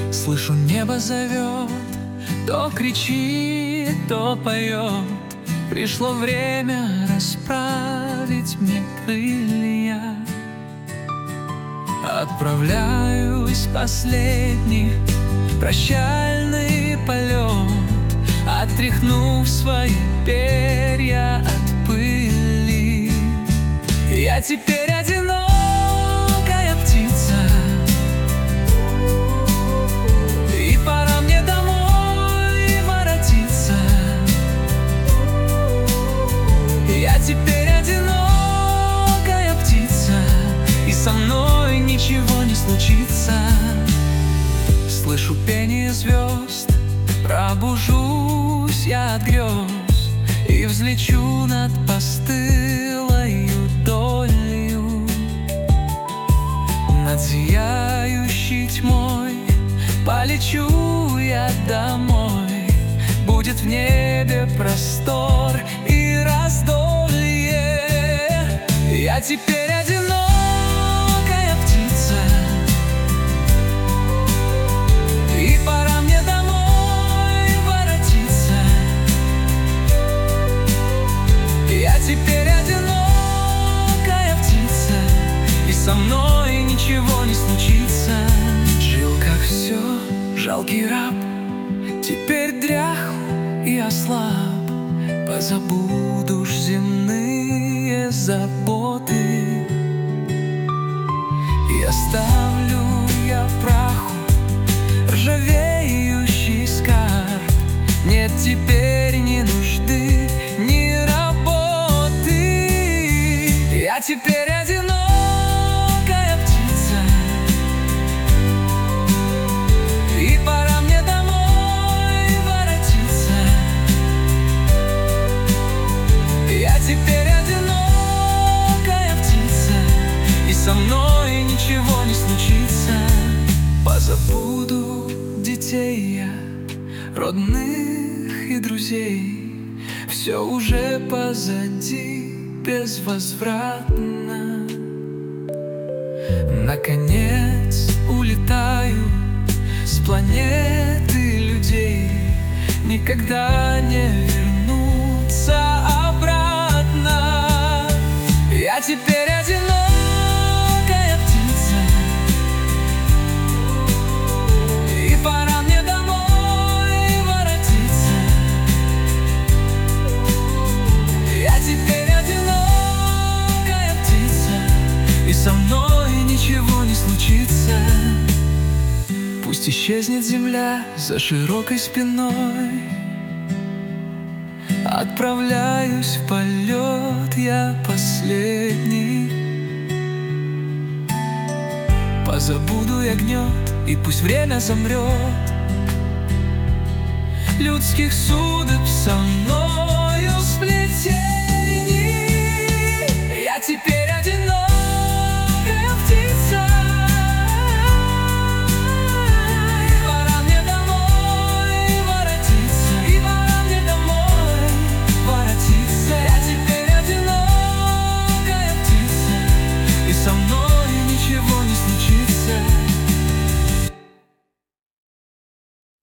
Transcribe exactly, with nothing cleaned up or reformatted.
Слышу, небо зовет, то кричит, то поет. Пришло время расправить мне крылья. Отправляюсь в последний прощальный полет, отряхнув свои перья от пыли. Я теперь одинокая птица, и пора мне домой воротиться. Я теперь одинокая птица, и со мной ничего не случится. Слышу пение звезд, пробужусь я от грез и взлечу над постылою долью. Над зияющей тьмой полечу я домой. Будет в небе простор и раздолье. Я теперь одинокая птица, и пора мне домой воротиться. Я теперь одинокая птица, и со мной ничего не случится. Жил как все жалкий раб, теперь дрях и ослаб. Позабуду ж земные заботы, и оставлю я праху ржавеющий скарб. Нет теперь ни нужды, ни работы. Я теперь одинокая птица, и пора мне домой воротиться. Я теперь одинокая птица, и со мной ничего не случится. Позабуду детей я, родных и друзей. Все уже позади, безвозвратно. Наконец улетаю с планеты людей, никогда не вернуться обратно. Я теперь одинокая птица, и пора мне домой воротиться. Я теперь одинокая птица, и со мной ничего не случится. Пусть исчезнет земля за широкой спиной, отправляюсь в полет я последний. Позабуду я гнет, и пусть время замрет. Людских судеб со мной